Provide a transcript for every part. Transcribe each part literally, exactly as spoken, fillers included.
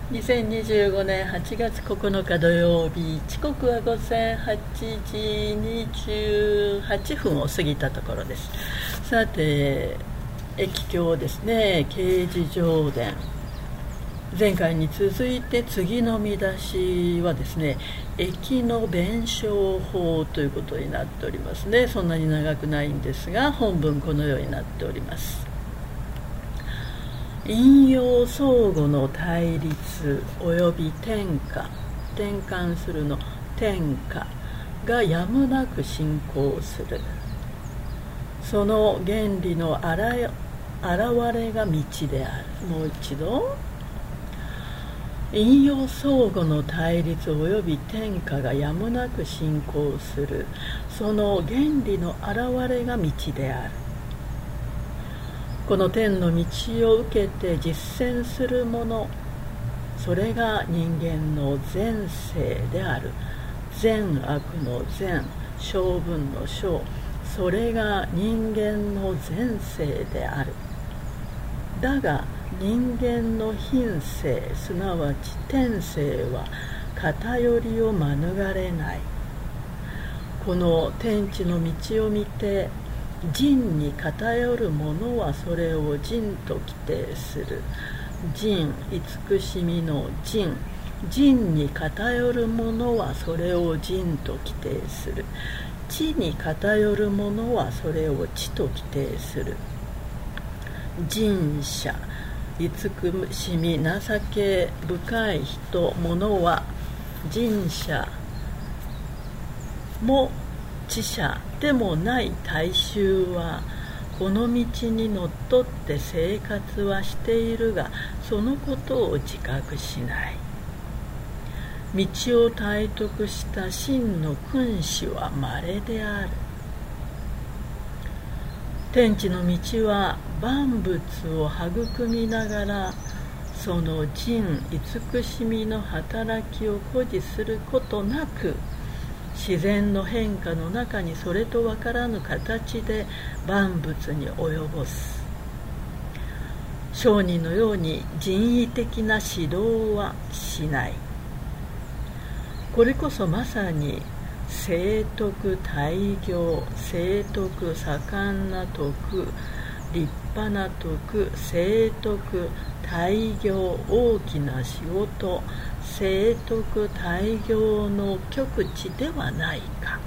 にせんにじゅうごねんはちがつここのか土曜日、時刻はごぜんはちじにじゅうはっぷんを過ぎたところです。さて、駅境ですね、刑事上田、前回に続いて次の見出しはですね、駅の弁償法ということになっておりますね。そんなに長くないんですが、本文このようになっております。引用相互の対立及び転化、転換するの転化がやむなく進行する。その原理のあら現れが道である。もう一度。引用相互の対立及び転化がやむなく進行する。その原理の現れが道である。この天の道を受けて実践するもの、それが人間の前世である。善悪の善、性分の性、それが人間の前世である。だが人間の品性、すなわち天性は偏りを免れない。この天地の道を見て、仁に偏る者はそれを仁と規定する。仁、慈しみの仁。仁に偏る者はそれを仁と規定する。智に偏る者はそれを智と規定する。仁者、慈しみ、情け深い人、者は仁者も智者でもない大衆はこの道にのっとって生活はしているが、そのことを自覚しない。道を体得した真の君子は稀である。天地の道は万物を育みながら、その仁慈しみの働きを誇示することなく、自然の変化の中にそれと分からぬ形で万物に及ぼす。商人のように人為的な指導はしない。これこそまさに聖徳大業、聖徳盛んな徳、立派な徳、聖徳大業大きな仕事、聖徳大業の極致ではないか。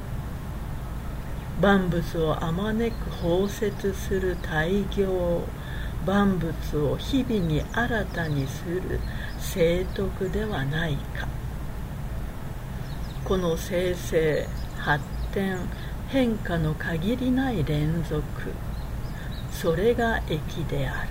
万物をあまねく包摂する大業、万物を日々に新たにする聖徳ではないか。この生成、発展、変化の限りない連続、それが駅である。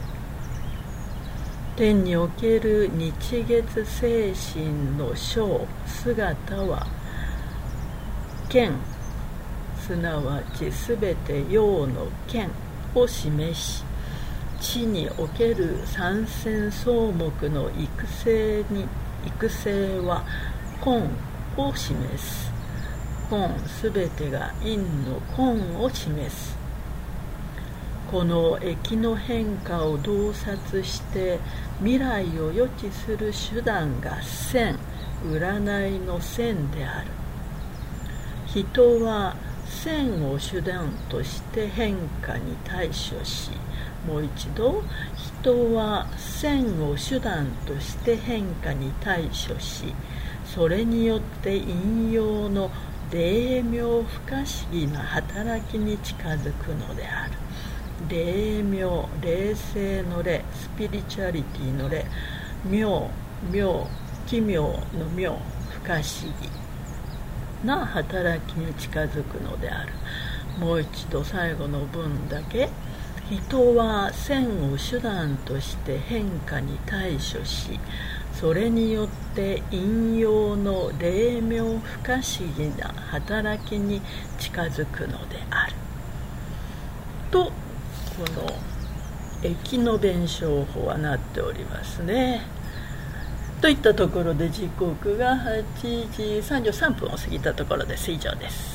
天における日月精神の象、姿は剣、すなわちすべて陽の剣を示し、地における三千草木の育成に育成は根を示す。根すべてが陰の根を示す。この駅の変化を洞察して未来を予知する手段が線、占いの線である。人は線を手段として変化に対処し、もう一度、人は線を手段として変化に対処し、それによって引用の霊妙不可思議な働きに近づくのである。霊妙、霊性の霊、スピリチュアリティの霊、妙、妙、奇妙の妙、不可思議な働きに近づくのである。もう一度最後の文だけ。人は線を手段として変化に対処し、それによって引用の霊妙不可思議な働きに近づくのである。と、この駅の弁償法はなっておりますね。といったところで時刻がはちじさんじゅうさんぷんを過ぎたところです。以上です。